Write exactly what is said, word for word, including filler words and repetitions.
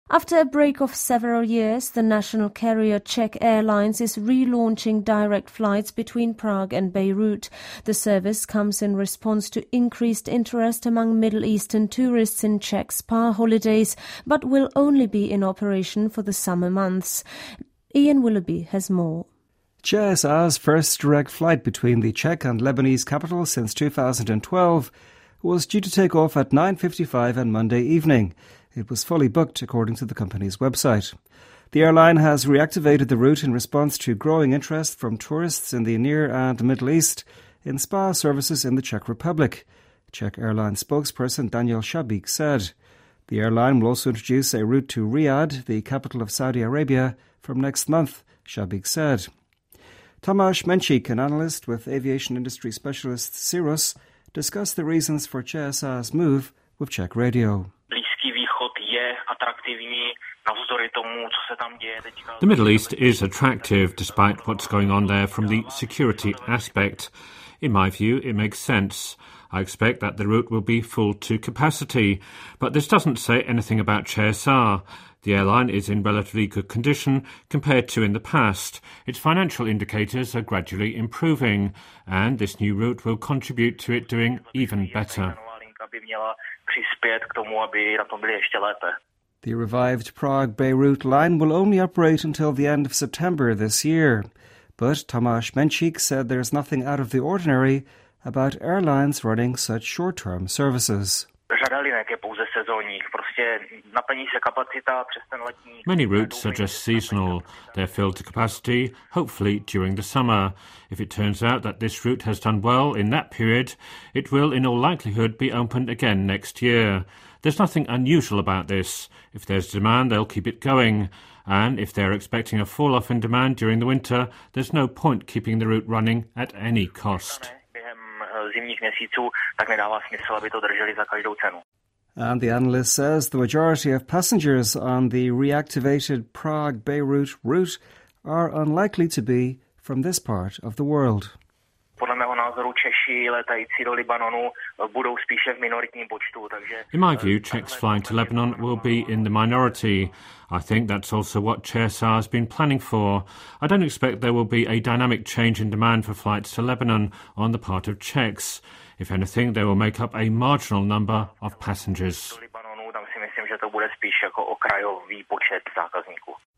After a break of several years, the national carrier Czech Airlines is relaunching direct flights between Prague and Beirut. The service comes in response to increased interest among Middle Eastern tourists in Czech spa holidays, but will only be in operation for the summer months. Ian Willoughby has more. C S A's first direct flight between the Czech and Lebanese capitals since two thousand twelve was due to take off at nine fifty-five on Monday evening. It was fully booked, according to the company's website. The airline has reactivated the route in response to growing interest from tourists in the Near and Middle East in spa services in the Czech Republic. Czech airline spokesperson Daniel Šabík said. The airline will also introduce a route to Riyadh, the capital of Saudi Arabia, from next month, Šabík said. Tomáš Menšík, an analyst with aviation industry specialist Cirrus, discussed the reasons for C S A's move with Czech Radio. The Middle East is attractive despite what's going on there from the security aspect. In my view, it makes sense. I expect that the route will be full to capacity, but this doesn't say anything about C S A. The airline is in relatively good condition compared to in the past. Its financial indicators are gradually improving, and this new route will contribute to it doing even better. The revived Prague-Beirut line will only operate until the end of September this year. But Tomáš Menšík said there's nothing out of the ordinary about airlines running such short-term services. Many routes are just seasonal. They're filled to capacity, hopefully during the summer. If it turns out that this route has done well in that period, it will in all likelihood be opened again next year. There's nothing unusual about this. If there's demand, they'll keep it going. And if they're expecting a fall-off in demand during the winter, there's no point keeping the route running at any cost. And the analyst says the majority of passengers on the reactivated Prague-Beirut route are unlikely to be from this part of the world. In my view, Czechs flying to Lebanon will be in the minority. I think that's also what C S A has been planning for. I don't expect there will be a dynamic change in demand for flights to Lebanon on the part of Czechs. If anything, they will make up a marginal number of passengers.